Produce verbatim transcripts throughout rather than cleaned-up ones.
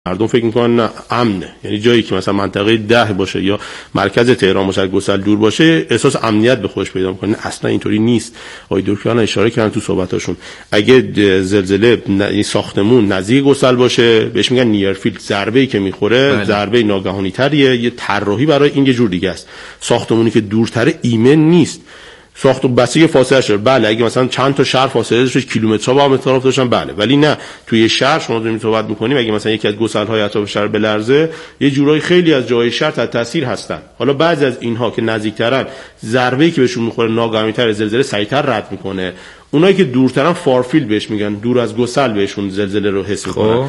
مردم فکر میکنن نه امنه، یعنی جایی که مثلا منطقه ده باشه یا مرکز تهران باشه، گسل دور باشه، احساس امنیت به خودش پیدا میکنه. اصلا اینطوری نیست. آقای دکتران اشاره کردن تو صحبتاشون، اگه زلزله ن... ساختمون نزدیک گسل باشه بهش میگن نیرفیلد، ضربه‌ای که میخوره بله. ضربه ناگهانی تریه، یه طراحی برای این یه جور دیگه است. ساختمونی که دورتره ایمن نیست. ساخت و بسیج فاصله شده، بله اگه مثلا چند تا شهر فاصله داشته کیلومترها با هم اطراف داشتن بله، ولی نه توی شهر شما داریم صحبت می‌کنیم اگه مثلا یکی از گسل‌های اطراف شهر بلرزه، یه جورایی خیلی از جای شهر تحت تاثیر هستن. حالا بعضی از اینها که نزدیک‌ترن، ضربه‌ای که بهشون می‌خوره ناگهانی‌تر زلزله سریع‌تر رد می‌کنه. اونایی که دورترن فارفیلد بهش میگن، دور از گسل بهشون زلزله رو حس می‌کنن.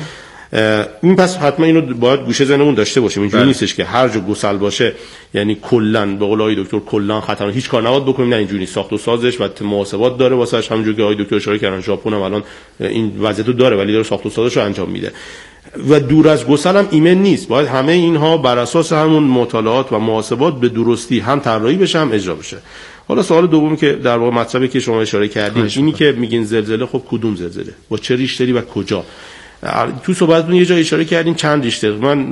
این پس حتما اینو باید گوشه ذهنمون داشته باشیم. اینجوری نیستش که هر جا گسل باشه یعنی کلا به قول آقای دکتر کلا خطرناک، هیچ کار نباید بکنیم. نه اینجوری نیست. ساخت و سازش و محاسبات داره واسش، همونجوری که آقای دکتر اشاره کردن ژاپن هم الان این وضعیتو داره ولی داره ساخت و سازش رو انجام میده. و دور از گسل هم ایمن نیست. باید همه اینها بر اساس همون مطالعات و محاسبات به درستی هم طراحی بشه هم اجرا بشه. حالا سوال دومی که در واقع مطلبی که شما اشاره کردین اینی که میگین زلزله، خب کدوم زلزله؟ با چه ریشتری و کجا؟ تو صحبتتون یه جای اشاره کردین چند ریشتر. من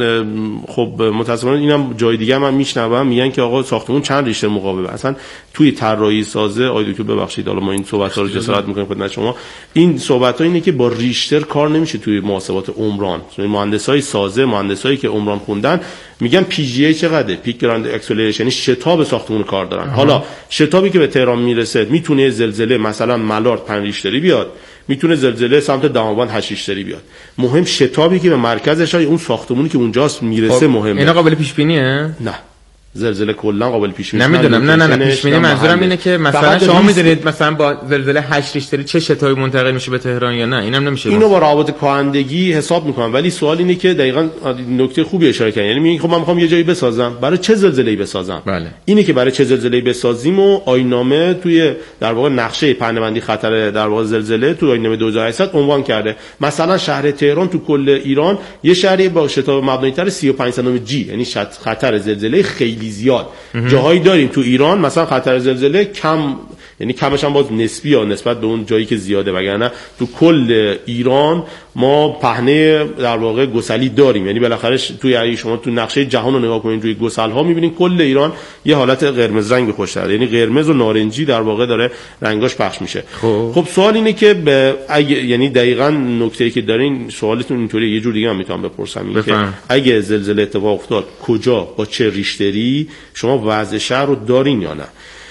خب متأسفانه اینم جای دیگه من میشنوم میگن که آقا ساختمون چند ریشتر مقاومه. اصلا توی طراحی سازه آقای دکتر ببخشید حالا ما این صحبت‌ها رو جسارت می‌کنیم خدمت شما، این صحبت‌ها اینه که با ریشتر کار نمیشه توی محاسبات عمران. مهندسای سازه، مهندسایی که عمران خوندن میگن پی جی ای چقدره، پیک گراند اکسلریشن، یعنی شتاب ساختمون کار دارن. اه. حالا شتابی که به تهران میرسه میتونه زلزله مثلا ملارد پنج ریشتری بیاد، میتونه زلزله سمت دماوند هشت ریشتری بیاد. مهم شتابی که به مرکزش اون ساختمونی که اونجاست میرسه مهمه. اینا قابل پیش بینیه؟ نه. زلزله کلا قابل پیش بینی نمیدونم. نه نه نه پیش بینی منظورم اینه که مثلا شما میدونید مثلا با زلزله هشت ریشتری چه شتابی منتقل میشه به تهران یا نه؟ اینم نمیشه. اینو با روابط کاهندگی حساب میکنم، ولی سوال اینه که دقیقاً نکته خوبی اشاره کردین. یعنی میگم خب من میخوام یه جایی بسازم، برای چه زلزله‌ای بسازم؟ بله. اینه که برای چه زلزله‌ای بسازیم و آیین‌نامه توی در واقع نقشه پهنه‌بندی خطر در واقع زلزله تو آیین‌نامه دو هزار و هشتصد عنوان کرده. مثلا شهر تهران تو کل ایران یه شهری با شتاب مبنایی‌تر سی و پنج سنتیمتر جی، یعنی خطر زلزله خیلی زیاد. جاهایی داریم تو ایران مثلا خطر زلزله کم، یعنی کمش هم باز نسبی ها نسبت به اون جایی که زیاده، وگرنه تو کل ایران ما پهنه در واقع گسلی داریم. یعنی بالاخره توی اگه شما تو نقشه جهان رو نگاه کنید روی گسل ها می‌بینید کل ایران یه حالت قرمز رنگ به خوش داره، یعنی قرمز و نارنجی در واقع داره رنگاش پخش میشه. خب, خب سوال اینه که اگه یعنی دقیقاً نکته‌ای که دارین سوالتون اینطوری یه جور دیگه هم میتونم بپرسم، این که اگه زلزله اتفاق افتاد کجا با چه ریشتری شما وضع شهر رو دارین یا نه؟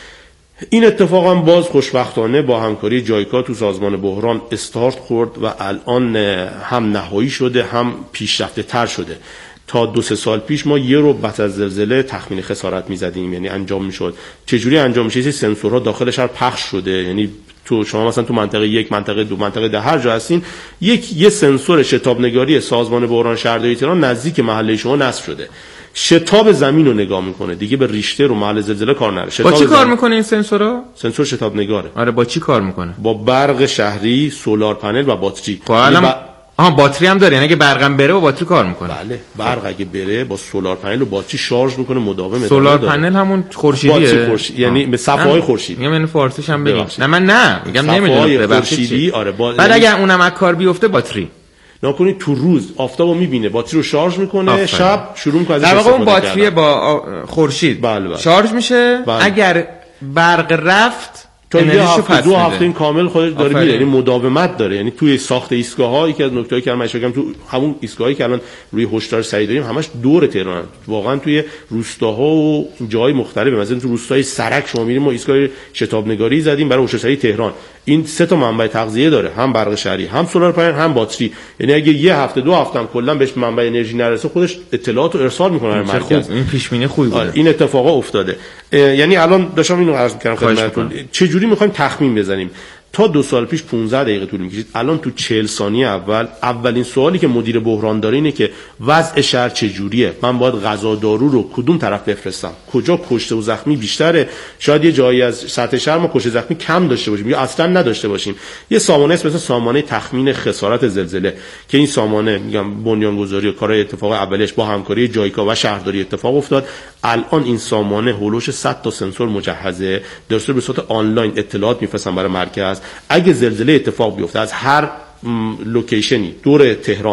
این اتفاق هم باز خوشبختانه با همکاری جایکا تو سازمان بحران استارت خورد و الان هم نهایی شده هم پیشرفته تر شده. تا دو سه سال پیش ما یه رو بعد از زلزله تخمین خسارت می‌زدیم، یعنی انجام می‌شد. چجوری انجام میشه؟ این سنسورها داخل شهر پخش شده، یعنی تو شما مثلا تو منطقه یک، منطقه دو، منطقه ده هر جا هستین یک یه سنسور شتاب نگاری سازمان بحران شهرداری تهران نزدیک محله شما نصب شده. شتاب زمین رو نگاه میکنه، دیگه به ریشتر و محل زلزله کار نداره. با چی کار میکنه این سنسورا؟ سنسور شتاب نگاره. آره با چی کار میکنه؟ با برق شهری، سولار پنل و باتری. خب الان با... آها باتری هم داره، یعنی اگه برقم بره با باتری کار میکنه. بله برق اگه بره با سولار پنل و باتری شارژ میکنه مداوم. سولار پنل همون خورشیدیه؟ خورشید، یعنی به صفحه‌های خورشیدی. میگم اینو فارسیش هم بگید. نه من نه میگم نمیدونم خورشیدی. آره با... بعد اگه اونم از کار بیفته باتری نکنید تو روز آفتابو میبینه باتری رو شارژ میکنه، آفره. شب شروع میکنه در واقع اون باتری با خورشید بله بله. شارژ میشه. بله. اگر برق رفت تا یه هفته دو هفته این کامل خودش داره میره، یعنی مداومت داره. یعنی توی ساخت ایستگاه‌ها یکی از نکته‌ای که من اشاره کردم تو همون ایستگاهایی که الان روی هشدار سریع داریم همش دور تهران، واقعا توی روستاها و جای مختلف، مثلا تو روستای سرک شما میریم ما ایستگاه شتاب نگاری زدیم برای هشدار سریع تهران. این سه تا منبع تغذیه داره، هم برق شهری، هم سولار پنل، هم باتری. یعنی اگه یه هفته دو هفته هم کلا بهش منبع انرژی نرسه خودش اطلاعات رو ارسال میکنه در مرکز. این پیش بینی خوبی بوده. این اتفاقا افتاده. یعنی الان داشتم اینو عرض می‌کردم خدمتتون چه جوری می‌خوایم تخمین بزنیم. تا دو سال پیش پانزده دقیقه طول می‌کشید، الان تو چهل ثانیه اول اولین سوالی که مدیر بحران داره اینه که وضع شهر چجوریه، من باید غذا دارو رو کدوم طرف بفرستم، کجا کشته و زخمی بیشتره، شاید یه جایی از سطح شهر ما کشته زخمی کم داشته باشیم یا اصلا نداشته باشیم. یه سامانه است مثل سامانه تخمین خسارت زلزله که این سامانه میگم بنیانگذاری و کارهای اتفاق اولیش با همکاری جایکا و شهرداری اتفاق افتاد. الان این سامانه هولوش صد تا سنسور مجهزه، درست به صورت آنلاین اطلاعات میفرستن برای مرکز. اگه زلزله اتفاق بیفته از هر لوکیشنی دور تهران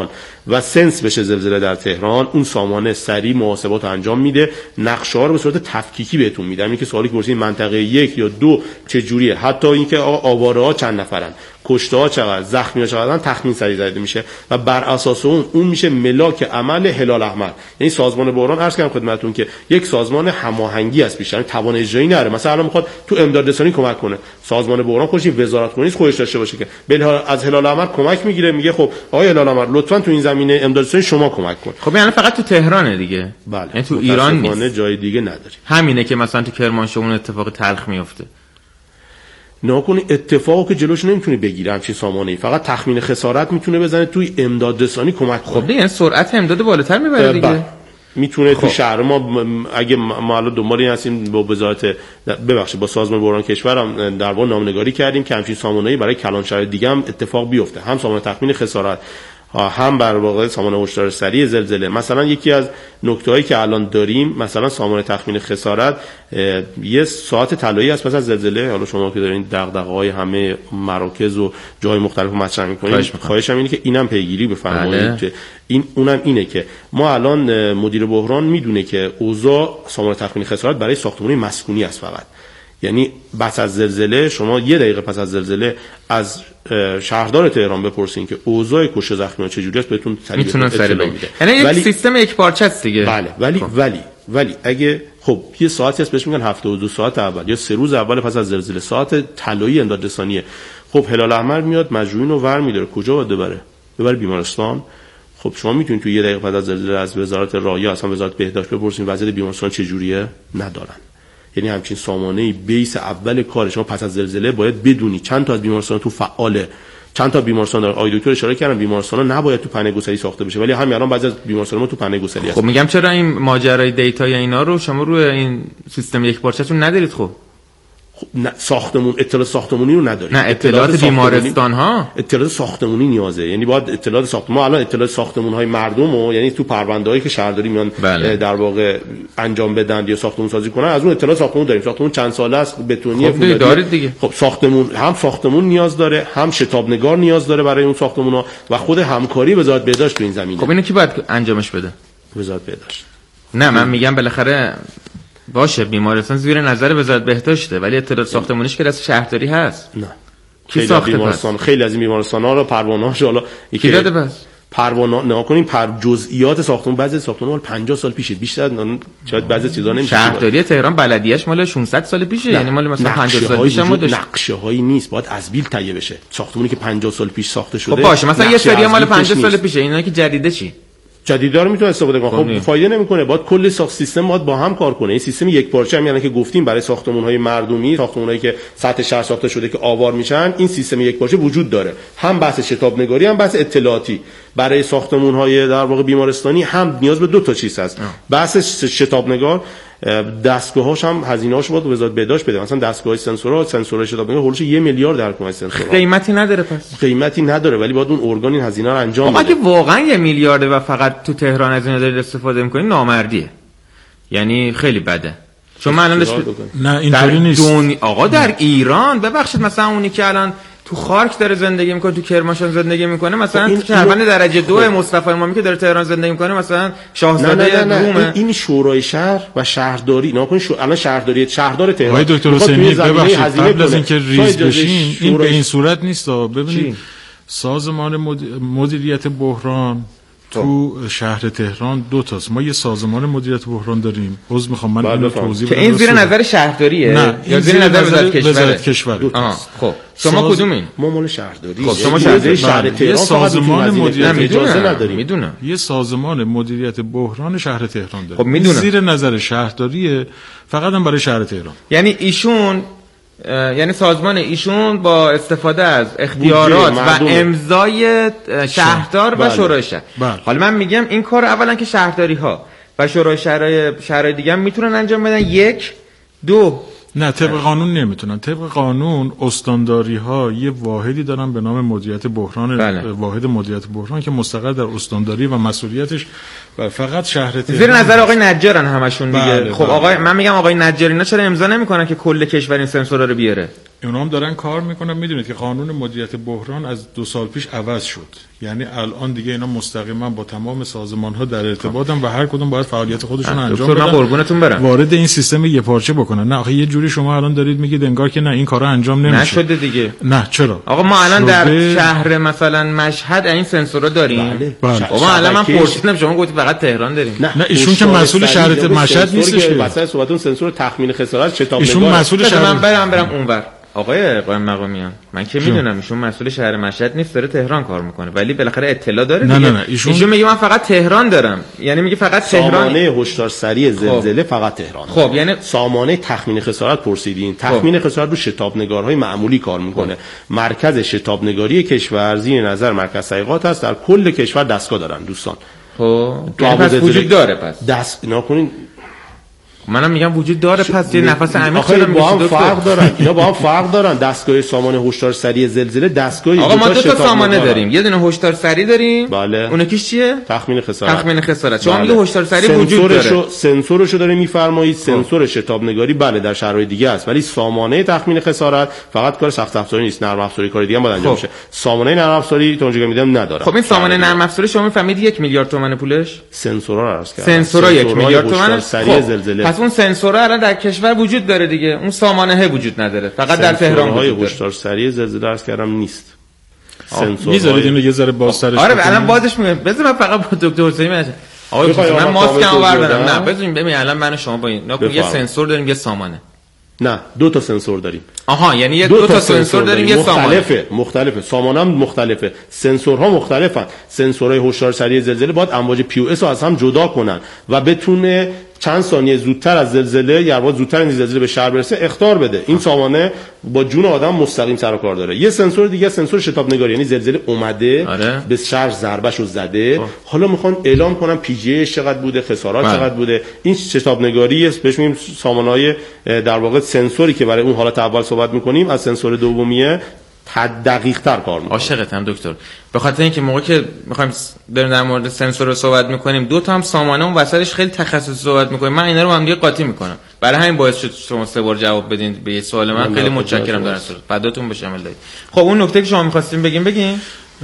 و سنس بشه زلزله در تهران، اون سامانه سریع محاسبات انجام میده، نقشه‌ها رو به صورت تفکیکی بهتون میده. اینکه سوالی که پرسیدین منطقه یک یا دو چه جوریه، حتی اینکه آواره‌ها چند نفرن، کشته‌ها چقدر، زخمی‌ها چقدرن، تخمین سریع زده میشه و بر اساس اون اون میشه ملاک عمل هلال احمر. یعنی سازمان بحران عرض کردم خدمتتون که یک سازمان هماهنگی است، بیشتر توان اجرایی نداره. مثلا الان میخواد تو امدادرسانی کمک کنه، سازمان بحران خودش وزارتخونه خودش داشته باشه که بله از هلال احمر کمک میگیره، میگه خب آقای هلال احمر لطفاً تو این زمینه امدادرسانی شما کمک کن. خب یعنی فقط تو تهرانه دیگه؟ بله. یعنی تو ایران نیست، جای دیگه نداری. همینه که مثلا تو کرمانشاه اون اتفاق تلخ میفته. ناکنی اتفاقی که جلوش نمیتونه بگیره همچین سامانه‌ای، فقط تخمین خسارت میتونه بزنه توی امدادرسانی کمک کنه. خب دیگه سرعت امداد بالاتر میبره دیگه. میتونه خب. تو شهر ما اگه ما الان دنبال این هستیم با وزارت ببخشید با سازمان بحران کشورم در واقع نامه‌نگاری کردیم که همچین سامانه‌ای برای کلان شهر دیگه هم اتفاق بیفته، هم سامانه تخمین خسارت هم بر واقع سامانه هشدار سریع زلزله. مثلا یکی از نکته‌هایی که الان داریم مثلا سامانه تخمین خسارت یه ساعت طلایی است پس از زلزله. حالا شما که دارین دغدغه‌های همه مراکز و جای مختلف مطرح می‌کنید، خواهشم اینه که اینم پیگیری بفرمایید که این اونم اینه که ما الان مدیر بحران میدونه که اوضاع سامانه تخمین خسارت برای ساختمانی مسکونی است فقط. یعنی پس از زلزله شما یه دقیقه پس از زلزله از شهردار تهران بپرسین که اوضاع کشته زخمی‌ها چجوری است، بهتون میتونن اطلاع میده. یعنی یک سیستم یک پارچه است دیگه. بله ولی خب. ولی ولی اگه خب یه ساعتی هست بهش میگن هفتاد و دو ساعت اول یا سه روز اول پس از زلزله ساعت طلایی امدادرسانیه. خب هلال احمر میاد مجروحین رو ور می‌داره، کجا باید ببره؟ ببره بیمارستان. خب شما میتونید تو یه دقیقه بعد از زلزله از وزارت رای اصلا وزارت بهداشت بپرسین وضعیت بیمارستان چجوریه؟ ندارن. یعنی همچین سامانه‌ای بیس اول کار شما پس از زلزله باید بدونی چند تا از بیمارستان تو فعاله، چند تا بیمارستان داره. آقای دکتر اشاره کردن بیمارستانا نباید تو پناهگذاری ساخته بشه، ولی همین الان بعضی از بیمارستان ما تو پناهگذاری هست. خب میگم چرا این ماجرای دیتا یا اینا رو شما روی این سیستم یک پارچه‌تون ندارید؟ خب خب ساختمون اطلاعات ساختمونی رو نداریم. نه اطلاعات بیمارستان ها اطلاعات ساختمونی نیازه. یعنی باید اطلاعات ساختمون، ما الان اطلاعات ساختمون های مردم و یعنی تو پرونده‌هایی که شهرداری میان بله. در واقع انجام بدن یا ساختمون سازی کنن از اون اطلاعات ساختمون داریم. ساختمون چند ساله است، بتونیه خب دارید دیگه. خب ساختمون هم ساختمون نیاز داره، هم شتابنگار نیاز داره برای اون ساختمونا و خود همکاری وزارت بهداشت تو این زمینه. خب اینو کی باید انجامش بده؟ وزارت بهداشت. نه من میگم بالاخره باشه بیمارستان زیر نظر وزارت بهداشته ولی اطلاعات ساختمونیش که دست شهرداری هست. نه کی ساخته بیمارستان؟ خیلی از این بیمارستان‌ها رو پروانه‌هاش حالا کی داده بس پروانه نکنیم پر جزئیات ساختمون بعضی ساختمون مال پنجاه سال پیشه، بیشتر شاید بعضی چیزا نمیشه. شهرداری تهران بلدیه‌اش مال ششصد سال پیشه، یعنی مال مثلا پنجاه سال پیش ما داشت. نقشه‌هایی نیست، باید از بیل تهیه بشه. ساختمونی که پنجاه سال پیش ساخته شده خب باشه مثلا یه سری مال پنجاه سال پیشه، اینا که جدیده چی؟ جدیدا رو میتونه استفاده کنه. خب فایده نمیکنه، باید کل ساخت سیستم باید با هم کار کنه. این سیستم یک پارچه هم یعنی که گفتیم برای ساختمان‌های مردمی، ساختمان‌هایی که سطح شهر ساخته شده که آوار میشن، این سیستم یک پارچه وجود داره. هم بحث شتابنگاری هم بحث اطلاعاتی. برای ساختمان‌های در واقع بیمارستانی هم نیاز به دو تا چیز هست. بحث شتابنگار، دستگاه‌هاش هم هزینه‌اش باید وزارت بهداشت بده. مثلا دستگاه سنسورها، سنسورهای شتابنگار هولش یک میلیارد در کمک سنسورها. قیمتی نداره پس. قیمتی نداره ولی باید اون ارگان این هزینه رو انجام بده. اگه واقعا یک میلیارده و فقط تو تهران از اینا دارید استفاده می‌کنید نامردیه. یعنی خیلی بده. چون من الان نه اینطوری نیست. دنیا... آقا در ایران ببخشید مثلا اونی که الان تو خارک داره زندگی میکنه، تو کرمانشاه زندگی میکنه، مثلا شهروند درجه دو مصطفی امامی که داره تهران زندگی میکنه، مثلا شاهزاده رومه. این شورای شهر و شهرداری اینا کن شو... الان شهرداری شهردار تهران. آقای دکتر حسینی ببخشید قبل از اینکه ریز بشین این به این صورت نیست. ببینید سازمان مدیریت بحران تو شهر تهران دو تاست. ما یه سازمان مدیریت بحران داریم. عذر میخوام من اینو توضیح بدم. که این زیر نظر شهرداریه یا زیر نظر وزارت کشور؟ خب شما کدومین؟ ما مال شهرداری. خب شما شهرداری شهر تهران سازمان مدیریت اجازه نداریم. میدونم. یه سازمان مدیریت بحران شهر تهران داریم. خب میدونم. زیر نظر شهرداریه، فقط هم برای شهر تهران. یعنی ایشون یعنی سازمان ایشون با استفاده از اختیارات و امضای شهردار و شورای شهر. حالا من میگم این کار اولا که شهرداری ها و شورای شهرهای شهرهای دیگه هم میتونن انجام بدن. یک دو نه طبق قانون نمیتونن. طبق قانون استانداری ها یه واحدی دارن به نام مدیریت بحران. بله. واحد مدیریت بحران که مستقر در استانداری و مسئولیتش و فقط شهر تهران. زیر نظر آقای نجارن همشون دیگه. بله. خب آقای من میگم آقای نجار اینا چرا امضا نمیکنن که کل کشور این سنسورا رو بیاره؟ اونا هم دارن کار میکنن. میدونید که قانون مدیریت بحران از دو سال پیش عوض شد، یعنی الان دیگه اینا مستقیما با تمام سازمان ها در ارتباطن و هر کدوم باید فعالیت خودشون انجام بدن. قربونتون برم. وارد این سیستم یه پارچه بکنن. نه آخه یه جوری شما الان دارید میگید انگار که نه این کارا انجام نمیشه. نشده دیگه. نه چرا؟ آقا ما الان در شهر مثلا مشهد این سنسورا داریم. بله. بله. آقا الان من پرسیدم شما گفتید فقط تهران داریم. نه, نه ایشون که مسئول شهر مشهد نیستش که واسه صحبتون سنسور تخمین خسارت شتاب نگار. ایشون مسئول شهر. من برم برم اونور. آقای قائم مقامیان من که میدونم ایشون مسئول شهر مشهد نیست، داره تهران کار میکنه، ولی بالاخره اطلاع داره دیگه. نه نه نه ایشون, ایشون میگه من فقط تهران دارم، یعنی میگه فقط تهران. سامانه هشدار سریع زلزله خب. فقط تهران. خب یعنی سامانه تخمین خسارت پرسیدین. تخمین خب. خسارت رو شتاب نگارهای معمولی کار میکنه. خب. مرکز شتاب نگاری کشور زیر نظر مرکز تحقیقات هست، در کل کشور دستگاه دارن دوستان. خب پس وجود داره پس. دست نکنین منم میگم وجود داره پس یه نفس عمیق چرا با هم فرق دارن. اینا با هم فرق دارن. دستگاه سامانه هشدار سریع زلزله دستگاهی آقا ما دو تا سامانه داریم، یه دونه هشدار سریع داریم. بله. اون یکیش چیه؟ تخمین خسارت. تخمین خسارت. شما میگه هشدار سریع وجود داره. سنسورشو داره میفرمایید. سنسور شتاب نگاری بله در شرایط دیگه است، ولی سامانه تخمین خسارت فقط کار سخت افزاری نیست، نرم افزاری کار دیگه هم باید انجام بشه. سامانه نرم افزاری تا اونجا میدم نداره. خب این سامانه نرم افزاری شما میفهمید یک میلیارد تومان پولش؟ سنسورا رو عرض کردم. سنسورا یک میلیارد تومان سریع زلزله. پس اون سنسورا در کشور وجود داره دیگه، اون سامانه وجود نداره، فقط در تهران وجود داره. هشدار سریع زلزله عرض کردم نیست. سنسور میذارید اینو یه ذره بازترش. آره الان بازش میگم. بذار من فقط با دکتر حسینی من آقای من ماسکمو بردارم. نه بذارین ببین الان من شما با این یه سنسور داریم یه سامانه. نه دو تا سنسور داریم. آها یعنی یه دو, دو تا سنسور داریم یه سامانه. مختلفه مختلفه سامانه هم مختلفه، سنسورها مختلفن. سنسورهای هشدار سریع زلزله باید امواج پی او اس رو از هم جدا کنن و بتونه چند ثانیه زودتر از زلزله یا باید زودتر از زلزله به شهر برسه اخطار بده. این سامانه با جون آدم مستقیم سر و کار داره. یه سنسور دیگه سنسور شتاب نگاری، یعنی زلزله اومده آره. به شهر ضربهشو زده آه. حالا میخوان اعلام کنن پی جی ایش چقدر بوده، خسارات بله. چقدر بوده. این شتاب نگاری است، بهش میگیم سامانه‌های در واقع سنسوری که برای اون حالت اول صحبت میکنیم از سنسور دومیه دقیق تر کار میکنه. عاشقتم دکتر، به خاطر اینکه موقعی که میخوایم بریم در مورد سنسور رو صحبت میکنیم دو تا هم سامانه اون وسطش خیلی تخصصی صحبت میکنیم، من اینا رو هم دیگه قاطی میکنم، برای همین باعث شد شما سه بار جواب بدین به یه سوال من. خیلی متشکرم در اصل فداتون بشم الله. خب اون نکته که شما می‌خواستین بگین بگین.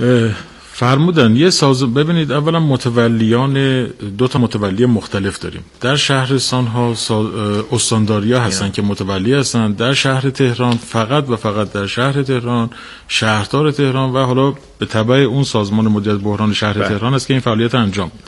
فرمودن یه ساز ببینید اولا متولیان دو تا متولی مختلف داریم. در شهرستان ها استانداریا هستن که متولی هستن. در شهر تهران فقط و فقط در شهر تهران شهردار تهران و حالا به تبع اون سازمان مدیریت بحران شهر بله. تهران است که این فعالیت انجام میده.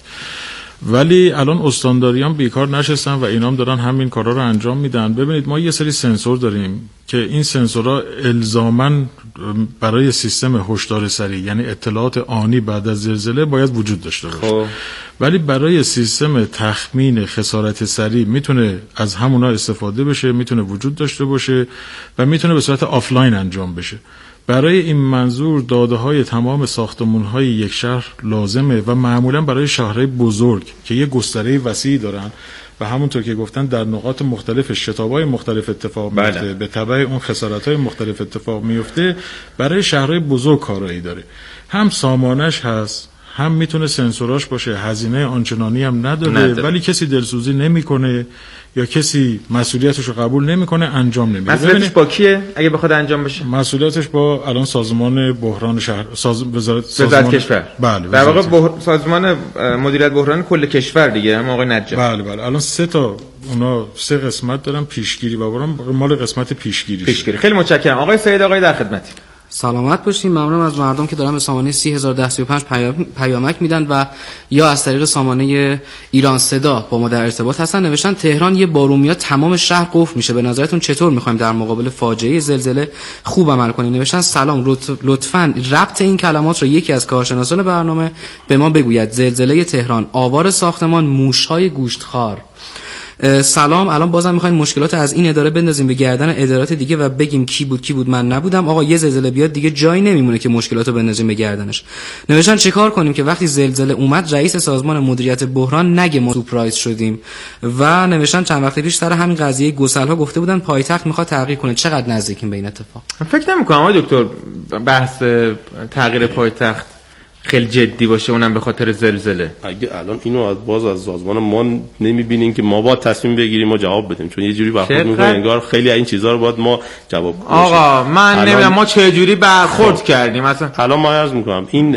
ولی الان استانداریان بیکار نشستن و اینام دارن همین کارا رو انجام میدن. ببینید ما یه سری سنسور داریم که این سنسورها الزاماً برای سیستم هشدار سریع یعنی اطلاعات آنی بعد از زلزله باید وجود داشته باشه. خب. ولی برای سیستم تخمین خسارت سریع میتونه از همونا استفاده بشه، میتونه وجود داشته باشه و میتونه به صورت آفلاین انجام بشه. برای این منظور داده های تمام ساختمون های یک شهر لازمه و معمولا برای شهرهای بزرگ که یه گستره وسیعی دارن و همونطور که گفتن در نقاط مختلف شتاب‌های مختلف اتفاق میفته بله. به تبع اون خسارت‌های مختلف اتفاق میفته. برای شهرهای بزرگ کارایی داره، هم سامانش هست هم میتونه سنسوراش باشه، هزینه آنچنانی هم نداره, نداره. ولی کسی دلسوزی نمیکنه یا کسی مسئولیتش رو قبول نمیکنه انجام نمیده. مسئولیتش با کیه اگه بخواد انجام بشه؟ مسئولیتش با الان سازمان بحران شهر ساز... وزارت سازمان کشور. بله در واقع بح... سازمان مدیریت بحران کل کشور دیگه، هم آقای نجار. بله بله الان سه تا اونا سه قسمت دارن، پیشگیری و بحران مال قسمت پیشگیری. پیشگیری. خیلی متشکرم آقای سید. آقای در خدمتی. سلامت باشین. ممنونم از مردم که دارن به سامانه سی هزار و ده سی و پنج پیامک میدن و یا از طریق سامانه ایران صدا با ما در ارتباط هستن. نوشتن تهران یه بارون میاد تمام شهر قفل میشه، به نظرتون چطور میخوایم در مقابل فاجعه زلزله خوب عمل کنیم؟ نوشتن سلام، لطفاً ربط این کلمات رو یکی از کارشناسان برنامه به ما بگوید. زلزله تهران، آوار ساختمان، موش‌های گوشتخوار. سلام، الان بازم میخوایم مشکلات از این اداره بندازیم به گردن ادارات دیگه و بگیم کی بود کی بود من نبودم. آقا یه زلزله بیاد دیگه جایی نمیمونه که مشکلاتو بندازیم به گردنش. نوشتن چیکار کنیم که وقتی زلزله اومد رئیس سازمان مدیریت بحران نگه ما سورپرایز شدیم. و نوشتن چند وقت پیش سر همین قضیه گسل‌ها گفته بودن پایتخت میخواد تغییر کنه. چقدر نزدیکیم به این اتفاق؟ فکر نمی‌کنم آقای دکتر بحث تغییر پایتخت خیلی جدی باشه اونم به خاطر زلزله؟ اگه الان اینو از باز از سازمان ما نمیبینیم که ما باید تصمیم بگیریم و جواب بدیم، چون یه جوری برخورد میکنه انگار خیلی این چیزا رو باید ما جواب بدیم. آقا من نمیدونم ما چه جوری برخورد کردیم مثلا. الان ما عرض میکنم این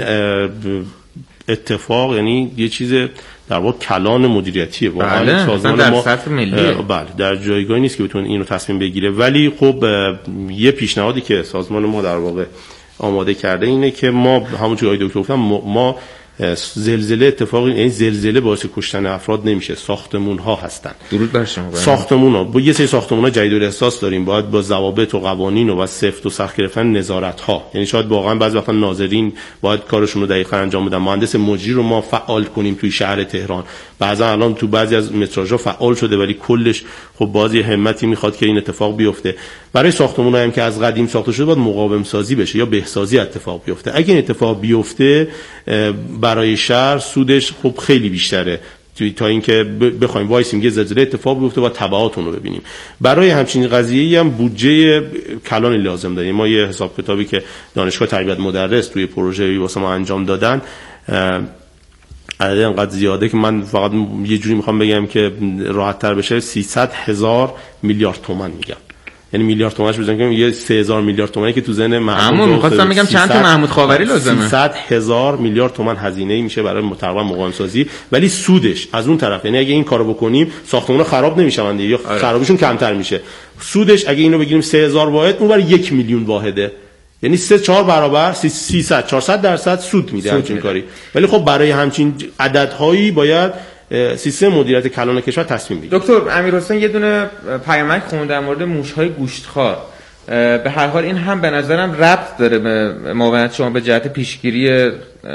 اتفاق یعنی یه چیز در واقع کلان مدیریتیه واقعا. بله، سازمان در ما سطح ملیه. بله در جایگاهی نیست که بتونه اینو تصمیم بگیره، ولی خب یه پیشنهادی که سازمان ما در واقع آماده کرده اینه که ما همونجوری آقای دکتر گفتم ما زلزله اتفاقی این زلزله باعث کشتن افراد نمیشه، ساختمون ها هستن. درود بر شما. ساختمون ها با یه سری ساختمون ها جدید احساس داریم، باید با ضوابط و قوانین و با سفت و سخت گرفتن نظارت ها، یعنی شاید واقعا بعضی وقتا ناظرین باید کارشون رو دقیقاً انجام بدن، مهندس مجری رو ما فعال کنیم توی شهر تهران. بعضا الان تو بعضی از متراژها فعال شده ولی کلش خب بازی همتی میخواد که این اتفاق بیفته. برای ساختمونایی هم که از قدیم ساخته شده باید مقاوم سازی بشه یا بهسازی اتفاق بیفته. اگه این اتفاق بیفته برای شهر سودش خب خیلی بیشتره تا اینکه بخوایم وایسیم یه زلزله اتفاق بیفته و تبعاتون رو ببینیم. برای همچین قضیه‌ای هم بودجه کلانی لازم داریم. ما یه حساب کتابی که دانشگاه تربیت مدرس توی پروژه واسه ما انجام دادن عدد انقدر زیاده که من فقط یه جوری میخوام بگم که راحت تر بشه سیصد هزار میلیارد تومان میگم، یعنی میلیارد تومانش بزنیم که یه سه هزار میلیارد تومانی که تو ذهن محمود همون می‌خواستم بگم چند تا محمود خاوری لازمه. سیصد هزار میلیارد تومان هزینه میشه برای تقریبا مقاوم سازی، ولی سودش از اون طرف یعنی اگه این کارو بکنیم ساختمونا خراب نمیشن یا خرابیشون کمتر میشه. سودش اگه اینو بگیریم سه هزار واحد اون برای یک میلیون واحده، یعنی سه چهار برابر سیصد چهارصد درصد سود میده همچین کاری. ولی خب برای همچین عددهایی باید سیستم مدیریت کلان کشور تصمیم بگیره. دکتر امیرحسین یه دونه پیامک خوند در مورد موش‌های گوشتخوار. به هر حال این هم به نظرم ربط داره به معاونت شما به جهت پیشگیری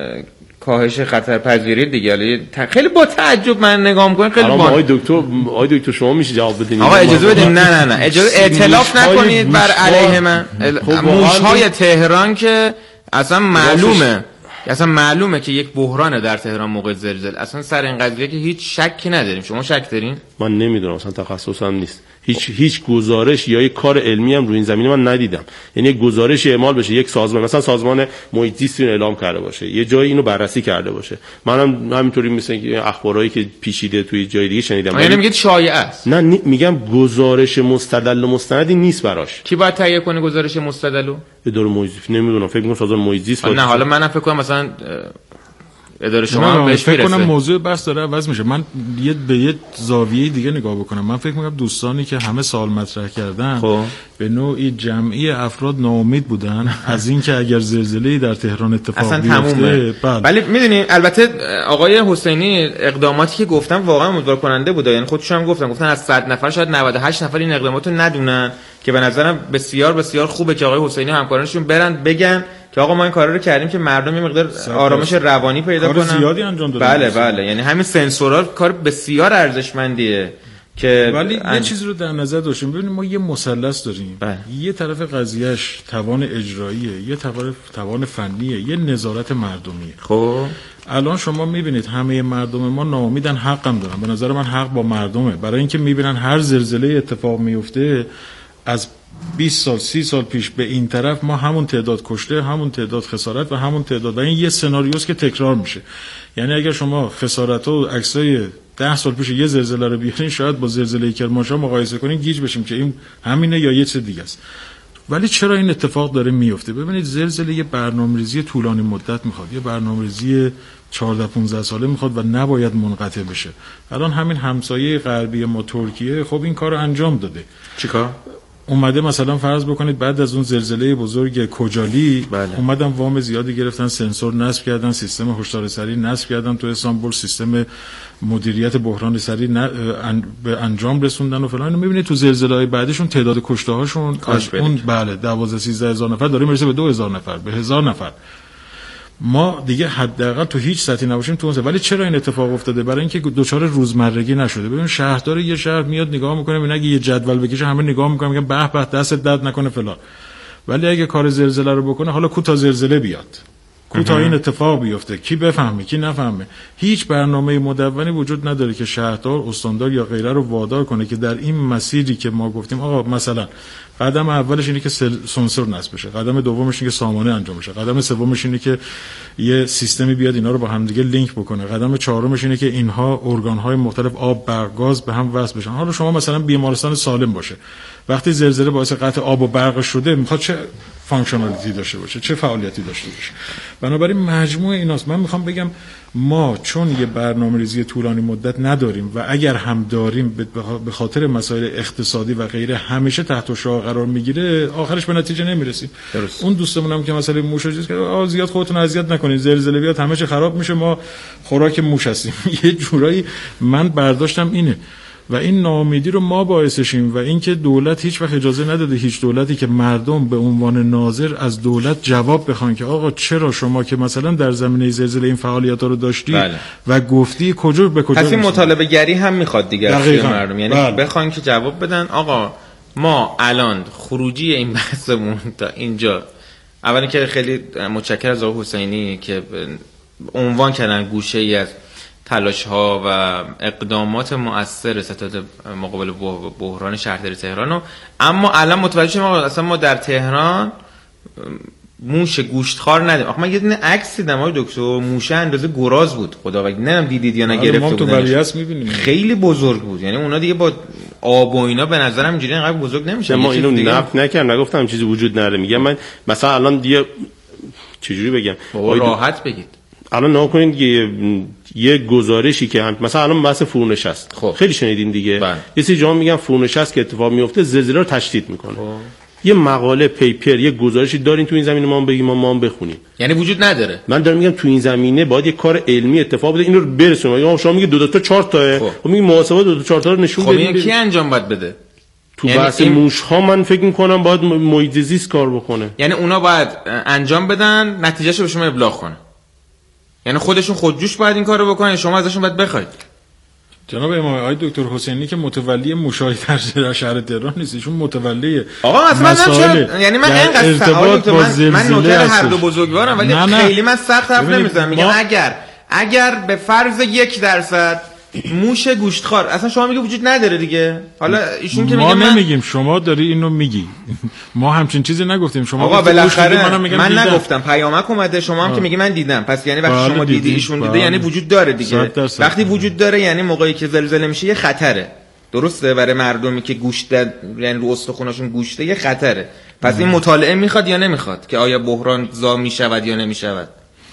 کاهش خطرپذیری دیگه. خیلی با تعجب من نگاه می‌کنم. خیلی با آقای دکتر آقای دکتر شما میشه جواب بدین؟ آقا اجازه بدین. نه نه نه اجازه ائتلاف نکنید بر علیه من. موش‌های تهران که اصلا معلومه اصلا معلومه که یک بحرانه در تهران موقع زلزله. اصلا سر این قضیه که هیچ شکی نداریم. شما شک دارین؟ من نمیدونم، اصلا تخصصم نیست. هیچ هیچ گزارش یا یک کار علمی هم روی این زمینه من ندیدم. یعنی یک گزارش اعمال بشه یک سازمان مثلا سازمان محیط زیست اینو اعلام کرده باشه، یه جایی اینو بررسی کرده باشه. منم همینطوری مثلا که اخبارایی که پیچیده توی جای دیگه شنیدم. یعنی میگید شایعه است؟ نه میگم گزارش مستدل و مستندی نیست براش. کی باید تهیه کنه گزارش مستدلو؟ اداره محیط زیست. نمیدونم، فکر می‌کنم سازمان محیط زیست. نه حالا منم فکر کنم مثلا اداره شما هم بهش فکر کنم موضوع بحث داره عوض میشه. من یه به یه زاویه دیگه نگاه بکنم. من فکر میکنم دوستانی که همه سوال مطرح کردن خب. به نوعی جمعی افراد ناامید بودن از اینکه اگر زلزله‌ای در تهران اتفاق بیفته. ولی میدونین البته آقای حسینی اقداماتی که گفتم واقعا امیدوار کننده بود. یعنی خودشون هم گفتن گفتن از صد نفر شاید نود و هشت نفر این اقداماتو ندونن که به نظرم بسیار بسیار خوبه که آقای حسینی همکارانشون برن بگن که آقا ما این کارا رو کردیم که مردم یه مقدار آرامش روانی پیدا کنن. کار زیادی انجام دادن. بله بله، یعنی همین سنسورها کار بسیار ارزشمندیه که ولی ان... یه چیز رو در نظر داشتیم. ببینید ما یه مثلث داریم. بله. یه طرف قضیهش توان اجراییه، یه طرف توان فنیه، یه نظارت مردمیه. خب الان شما میبینید همه مردم ما ناامیدن، حق هم دارن. به نظر من حق با مردمه، برای اینکه میبینن هر زلزله اتفاق میفته از بیست سال سی سال پیش به این طرف ما همون تعداد کشته، همون تعداد خسارت و همون تعداد، و این یه سناریوست که تکرار میشه. یعنی اگر شما خسارت و عکسای ده سال پیش یه زلزله رو بیارین شاید با زلزله کرمانشاه مقایسه کنین گیج بشیم که این همینه یا یه چیز دیگه است. ولی چرا این اتفاق داره میفته؟ ببینید زلزله یه برنامه‌ریزی طولانی مدت میخواد، یه برنامه‌ریزی چهارده پانزده ساله میخواد و نباید منقطع بشه. الان همین همسایه غربی ما ترکیه خب این کارو انجام داده. چیکار؟ اومده مثلا فرض بکنید بعد از اون زلزله بزرگ کجالی بله. اومدن وام زیادی گرفتن، سنسور نصب کردن، سیستم هشدار سریع نصب کردن تو استانبول، سیستم مدیریت بحران سریع به انجام رسوندن و فلان. میبینید تو زلزله‌های بعدشون تعداد کشته هاشون از اون بله دوازده سیزده هزار نفر داره میرسه به دو هزار نفر، به هزار نفر. ما دیگه حداقل تو هیچ سطحی نباشیم تو اون. ولی چرا این اتفاق افتاده؟ برای اینکه دوچار روزمرگی نشده. ببین شهردار یه شهر میاد نگاه میکنه، میگه اگه یه جدول بکشه همه نگاه میکنن میگن به به دست درد نکنه فلان. ولی اگه کار زلزله رو بکنه، حالا کو تا زلزله بیاد، کوتاه این اتفاق بیفته، کی بفهمه کی نفهمه. هیچ برنامه مدونی وجود نداره که شهردار، استاندار یا غیره رو وادار کنه که در این مسیری که ما گفتیم آقا مثلا قدم اولش اینه که سنسور نصب بشه، قدم دومش اینه که سامانه انجام بشه، قدم سومش اینه که یه سیستمی بیاد اینا رو با هم دیگه لینک بکنه، قدم چهارمش اینه که اینها ارگان‌های مختلف آب، برق، گاز به هم وصل بشن. حالا شما مثلا بیمارستان سالم باشه، وقتی زلزله باعث قطع آب و برق شده میخواد چه فانکشنالیتی داشته باشه، چه فعالیتی داشته باشه. بنابراین مجموعه ایناست. من میخوام بگم ما چون یه برنامه‌ریزی طولانی مدت نداریم و اگر هم داریم به خاطر مسائل اقتصادی و غیره همیشه تحت شعاع قرار میگیره، آخرش به نتیجه نمیرسیم. درست. اون دوستمون هم که مثلا موش چیز که آ زیاد خودتون اذیت نکنید، زلزله بیاد همه چی خراب میشه، ما خوراک موش هستیم. یه جورایی من برداشتم اینه و این ناامیدی رو ما باعثشیم و اینکه دولت هیچ وقت اجازه نداده هیچ دولتی که مردم به عنوان ناظر از دولت جواب بخوان که آقا چرا شما که مثلا در زمینه زلزله این فعالیت‌ها رو داشتی بله. و گفتی کجا به کجا. پس این مطالبه گری هم میخواد دیگه از مردم، یعنی بله. بخوان که جواب بدن آقا ما الان خروجی این بحثمون تا اینجا، اولا که خیلی متشکرم از آقای حسینی که عنوان کردن گوشه‌ای از تلاش ها و اقدامات مؤثر ستاد مقابل بحران شهرداری تهران. اما الان متوجه شدم اصلا ما در تهران موش گوشتخوار نداریم. آخه من یه دونه عکس دیدم آقای دکتر، موشه اندازه گراز بود، خدا وکیل نمیدونم دیدید یا نگرفته بودن، خیلی بزرگ بود. یعنی اونا دیگه با آب و اینا به نظرم اینجوری انقدر بزرگ نمیشه. ما اینو نفت نکردم، نگفتم چیزی وجود نداره. میگم من مثلا الان دیگه چجوری بگم راحت بگید، الان نگاه کنید یه یه گزارشی که هم مثلا الان بحث فرونشست خب. خیلی شنیدین دیگه بله. یه سری جا میگن فرونشست که اتفاق میفته زلزله رو تشدید میکنه خب. یه مقاله پیپر یه گزارشی دارین تو این زمینه ما هم بگیم ما ما هم بخونیم، یعنی وجود نداره. من دارم میگم تو این زمینه باید یه کار علمی اتفاق بده، اینو رو برسونیم. شما میگی دو تا چهار تا خب میگی محاسبات دو تا چهار تا رو نشون بدید. خب کی انجام باید بده؟ تو یعنی بحث این... موش ها من فکر میکنم باید محیط زیست کار بکنه، یعنی اونا باید انجام بدن، نتیجهشو به شما ابلاغ کنه. یعنی خودشون خودجوش باید این کارو بکنن، شما ازشون باید بخواید. جناب امام آقای دکتر حسینی که متولی مشاهده در شهر تهران نیست، ایشون متولی آقا مثلا یعنی من اینقدر سوال من من نوکر هر دو بزرگوارم ولی نه نه. خیلی من سخت حرف نمیزنم. میگم ما... اگر اگر به فرض یک درصد موش گوشتخوار اصلا شما میگه وجود نداره دیگه، حالا ایشون که میگه ما نمیگیم من... شما داری اینو میگی، ما همچین چیزی نگفتیم. شما آقا بالاخره من, من نگفتم، پیامک اومده، شما هم که میگی من دیدم، پس یعنی وقتی شما دیدی ایشون دیده یعنی وجود داره دیگه. وقتی وجود داره یعنی موقعی که زلزله میشه یه خطره، درسته؟ برای مردمی که گوشت یعنی رو استخوناشون گوشته یه خطره. پس این مطالعه میخواد یا نمیخواد که آیا بحران زا میشود یا نمیشود؟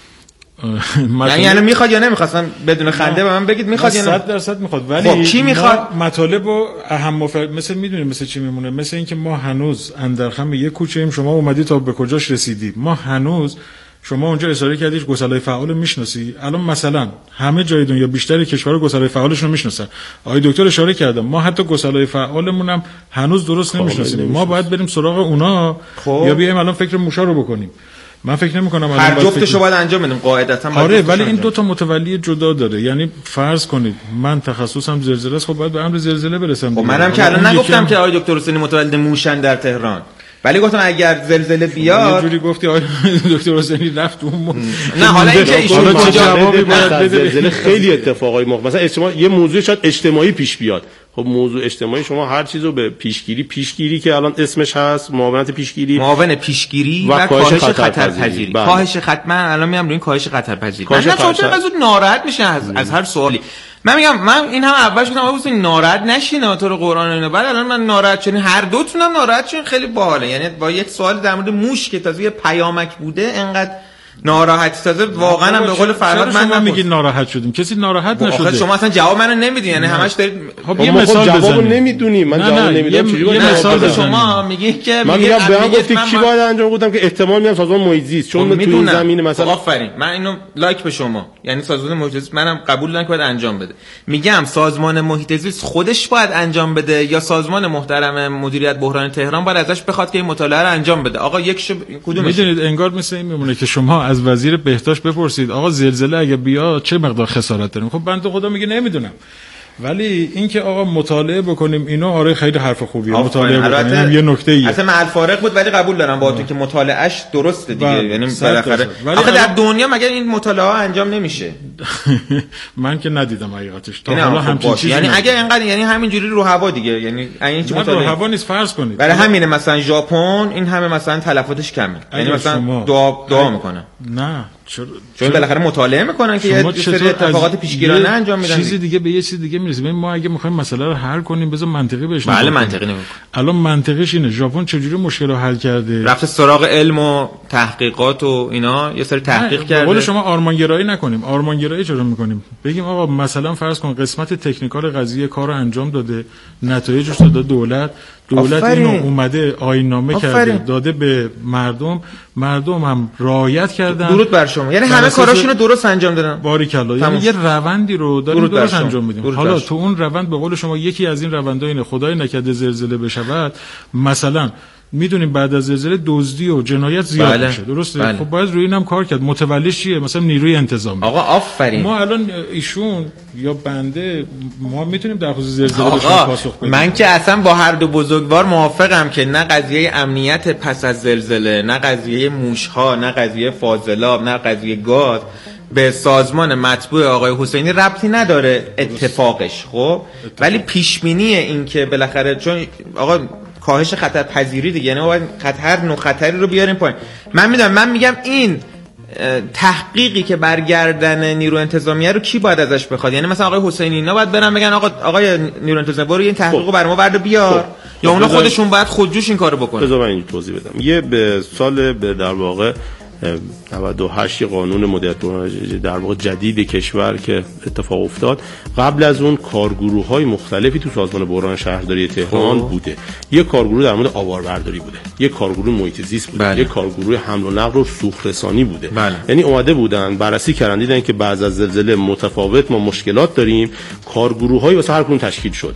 یعنی یعنی میخواد یا نمیخواد؟ بدون خنده به من بگید میخواد یا نه؟ صد درصد میخواد. ولی خب کی میخواد؟ مطالب و اهم مفر... مثل میدونید مثل چی میمونه؟ مثل اینکه ما هنوز اندرخم یک کوچه ایم، شما اومدی تا به کجاش رسیدی. ما هنوز شما اونجا اشاره کردید گسلای فعال میشناسی. الان مثلا همه جای دنیا بیشتر کشورها گسلای فعالشون رو میشناسن. آقای دکتر اشاره کردم ما حتی گسلای فعالمون هم هنوز درست نمیشناسیم. ما باید بریم سراغ اونا خب. یا بیایم الان فکر موشا رو بکنیم. من فکر نمی کنم هر جفتشو باید انجام بدیم قاعدتا. آره ولی این دو تا متولی جدا داره. یعنی فرض کنید من تخصصم زلزله است، خب باید به امر زلزله برسم. خب منم که الان نگفتم که آقای دکتر حسینی متولد موشن در تهران، ولی گفتم اگر زلزله بیاد یه جوری گفتی آقای دکتر حسینی رفت اون نه حالا اینکه ایشون جوابی باید زلزله خیلی اتفاقای مخ مثلا اجتماع یه موضوع شاید اجتماعی پیش بیاد. خب موضوع اجتماعی شما هر چیزو به پیشگیری پیشگیری که الان اسمش هست معاونت پیشگیری معاون پیشگیری و, و کاهش خطرپذیری کاهش خطر من الان میام روی این کاهش خطرپذیری من چون چرا از ناراحت میشن از, از هر سوالی. من میگم من این هم اولش گفتم آقا حسین ناراحت نشین تو رو قرآن اینا، بعد الان من ناراحت شدین، هر دوتون هم ناراحت شدین، خیلی باحاله. یعنی با یک سوال در مورد موش که تازه یه پیامک بوده انقدر ناراحت تازه واقعا هم به قول فرهاد من من میگین ناراحت شدیم، کسی ناراحت نشده. آخه شما اصلا جواب منو نمیدین، یعنی همش دارید خب یه مثال جوابو نمیدونی. من جواب نمیدم چجوری باید مثال شما میگین که من میگم به من گفتی کی باید انجام گفتم که احتمال میام سازمان محیط زیست چون تو این زمینه مثلا آفرین من اینو لایک به شما، یعنی سازمان محیط زیست منم قبول دارم که باید انجام بده. میگم سازمان محیط زیست خودش باید انجام بده یا سازمان محترم مدیریت بحران تهران باید ازش بخواد که این مطالعه رو انجام بده؟ آقا یک کدومش؟ میدونید انگار مثل این میمونه که شما از وزیر بهداشت بپرسید آقا زلزله اگه بیاد چه مقدار خسارت داریم. خب بنده خدا میگه نمیدونم. ولی اینکه آقا مطالعه بکنیم اینا آره خیلی حرف خوبیه، مطالعه بکنیم هم یه نکته ایه. اصلا معل فارق بود ولی قبول دارم باهاتون که مطالعهش درسته دیگه، یعنی بالاخره آخه در دنیا مگه این مطالعه ها انجام نمیشه؟ من که ندیدم حقیقتش تا حالا همچین چیزی. یعنی اگه اینقدر یعنی همینجوری رو هوا دیگه، یعنی این چه مطالعه رو هوا نیست فرض کنید. برای همینه مثلا ژاپن این همه مثلا تلفاتش کمه، یعنی مثلا دعا دعا میکنه. نه چرا؟ چون بالاخره مطالعه میکنن که یه سری اتفاقات پیشگیرانه انجام میدن. چیزی دیگه به یه چیز دیگه میرسیم. ما اگه میخوایم مسئله رو حل کنیم بذار منطقی بهش نگاه کنیم. بله منطقی نگاه. الان منطقیش اینه ژاپن چجوری مشکل رو حل کرده؟ رفته سراغ علم و تحقیقات و اینا، یه سری تحقیق کرده. قول شما آرمانگرایی نکنیم. آرمانگرایی چرا میکنیم؟ بگیم آقا مثلا فرض کن قسمت تکنیکال قضیه کارو انجام داده، نتایجش داده دولت، دولت اینو اومده آیین‌نامه کرده داده به مردم، مردم هم رعایت کردن. درود بر شما. یعنی همه کاراشونو درست انجام دادن. باریکلا. یعنی یه روندی رو داریم درست انجام میدیم. حالا تو اون روند به قول شما یکی از این روندها اینه خدای نکرده زلزله بشود، مثلا میدونیم بعد از زلزله دزدی و جنایت زیاد بله. میشه درسته بله. خب باید روی اینم کار کرد. متولیش چیه؟ مثلا نیروی انتظامی. آقا آفرین. ما الان ایشون یا بنده ما میتونیم در خصوص زلزله بهش پاسخ بدیم. من که اصلا با هر دو بزرگوار موافقم که نه قضیه امنیت پس از زلزله، نه قضیه موش‌ها، نه قضیه فاضلاب، نه قضیه گاز به سازمان مطبوع آقای حسینی ربطی نداره اتفاقش. خب ولی پیش بینی این که بالاخره چون آقا کاهش خطر پذیری دیگه، یعنی ما باید خطر نو خطری رو بیاریم پایین. من میدونم، من میگم این تحقیقی که برگردن نیرو انتظامیه رو کی باید ازش بخواد؟ یعنی مثلا آقای حسینی اینا باید برن بگن آقا آقای نیرو انتظامی برو این تحقیقو برام ورد بیار، یا اونا خودشون باید خودجوش این کارو بکنن؟ بذار من این توضیح بدم. یه به سال به در واقع نود و هشت قانون مدیریت در واقع جدید کشور که اتفاق افتاد، قبل از اون کارگروه‌های مختلفی تو سازمان بحران شهرداری تهران خوب. بوده. یک کارگروه در مورد آواربرداری بوده، یک کارگروه محیط زیست بوده، بله. یک کارگروه حمل و نقل و سوخت‌رسانی بوده. بله. یعنی اومده بودن بررسی کردن دیدن که بعد از زلزله متفاوت ما مشکلات داریم، کارگروه‌های واسه هر کدوم تشکیل شد.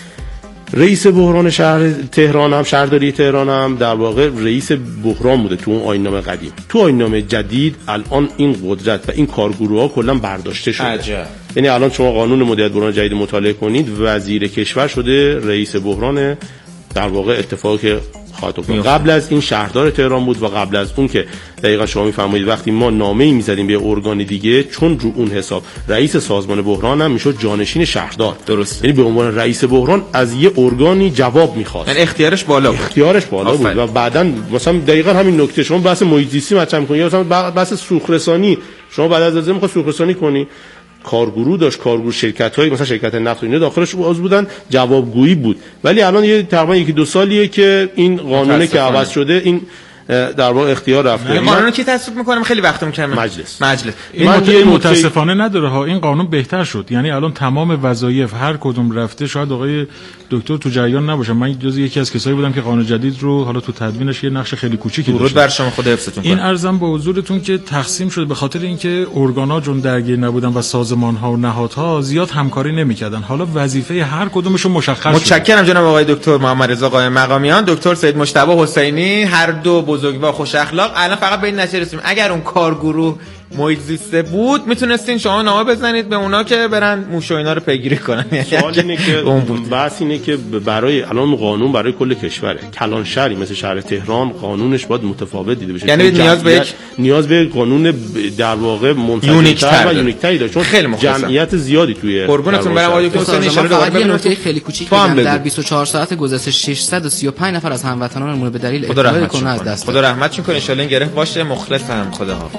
رئیس بحران شهر تهران هم شهرداری تهران هم در واقع رئیس بحران بوده تو اون آیین‌نامه قدیم. تو آیین‌نامه جدید الان این قدرت و این کارگروه‌ها کلاً برداشته شده. عجب. یعنی الان شما قانون مدیریت بحران جدید مطالعه کنید، وزیر کشور شده رئیس بحران در واقع اتفاقی قبل از این شهردار تهران بود و قبل از اون که دقیقاً شما میفرمایید وقتی ما نامه‌ای می‌زدیم به ارگان دیگه، چون رو اون حساب رئیس سازمان بحران هم میشد جانشین شهردار. درست. یعنی به عنوان رئیس بحران از یه ارگانی جواب می‌خواست. یعنی اختیارش بالا بود. اختیارش بالا آفره. بود و بعداً مثلا دقیقاً همین نکته شما بحث محیط زیستی مطرح می‌کنید یا مثلا بحث سوخت‌رسانی، شما بعد از زلزله می‌خواید سوخت‌رسانی کنی، کارگروه داشت، کارگروه شرکت‌های مثلا شرکت نفت و اینا داخلش باز بودن، جوابگویی بود. ولی الان یه تقریبا یکی دو سالیه که این قانونه که عوض شده این در واقع اختیار رفته. این قانون کی تصویب می‌کنه؟ خیلی وقت می‌کنه مجلس. مجلس. این مت... متاسفانه نداره ها. این قانون بهتر شد. یعنی الان تمام وظایف هر کدوم رفته. شاید آقای دکتر تو جریان نباشه. من جزو یکی از کسایی بودم که قانون جدید رو حالا تو تدوینش یه نقش خیلی کوچیکی داشت. درود بر شما، خدا حفظتون کنه. این ارزم به حضورتون که تقسیم شده به خاطر اینکه ارگانا جون درگیر نبودن و سازمان‌ها و نهادها زیاد همکاری نمی‌کردن. حالا وظیفه هر کدومشون مشخص شد. متشکرم جناب آقای دکتر محمد رضا قائم مقامیان، دکتر سید مجتبی حسینی، هر دو بزرگوار خوش اخلاق. الان فقط به این نتیجه رسیدیم اگر اون کارگروه محیط زیسته بود میتونستین شما نامه بزنید به اونا که برن موش و اینا رو پیگیری کنن. سوال اینه که بحث اینه که برای الان قانون برای کل کشوره، کلان شهری مثل شهر تهران قانونش باید متفاوت دیده بشه. یعنی نیاز به یک نیاز به قانون در واقع منتشر و یونیک‌تری داره، چون خیلی جمعیت زیادی توی قربونتون برم آقای دکتر حسینی اشاره دارم. یه نکته خیلی کوچیک بگم، در بیست و چهار ساعت گذشته ششصد و سی و پنج نفر از هموطنانمون به دلیل اختلال کرونا از دست خدا رحمتشون کنه. ان شاء الله این گره باشه. مخلصم. خدا حافظ.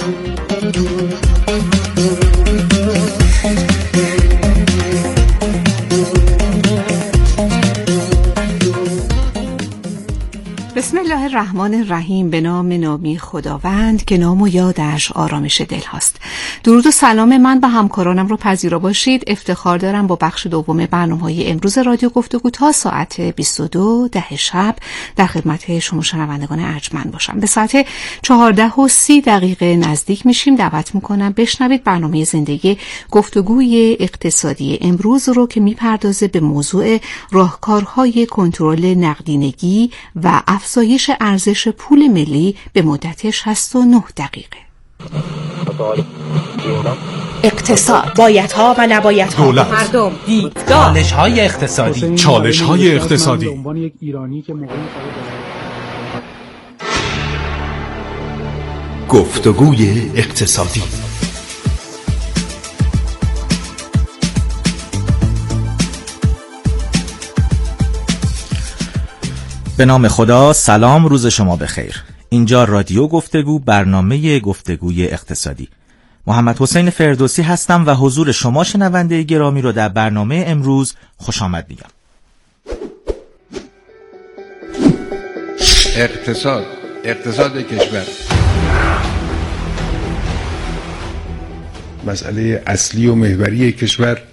بسم الله الرحمن الرحیم. به نام نامی خداوند که نام و یادش آرامش دل هاست. درود و سلام من به همکارانم رو پذیرا باشید. افتخار دارم با بخش دوم برنامه‌های امروز رادیو گفتگو تا ساعت بیست و دو ده شب در خدمت شما شنوندگان ارجمند باشم. به ساعت چهارده و سی دقیقه نزدیک میشیم. دعوت میکنم بشنوید برنامه زندگی گفتگوی اقتصادی امروز رو که میپردازه به موضوع راهکارهای کنترل نقدینگی و افزایش ارزش پول ملی به مدت شصت و نه دقیقه. اقتصاد، بایدها و نبایدها، دولت، مردم، دیدگاه، چالش‌های اقتصادی، چالش‌های اقتصادی. گفتگوی اقتصادی. به نام خدا، سلام، روز شما بخیر. اینجا رادیو گفتگو، برنامه گفتگوی اقتصادی. محمد حسین فردوسی هستم و حضور شما شنونده گرامی رو در برنامه امروز خوش آمد میگم. اقتصاد، اقتصاد کشور مسئله اصلی و محوری کشور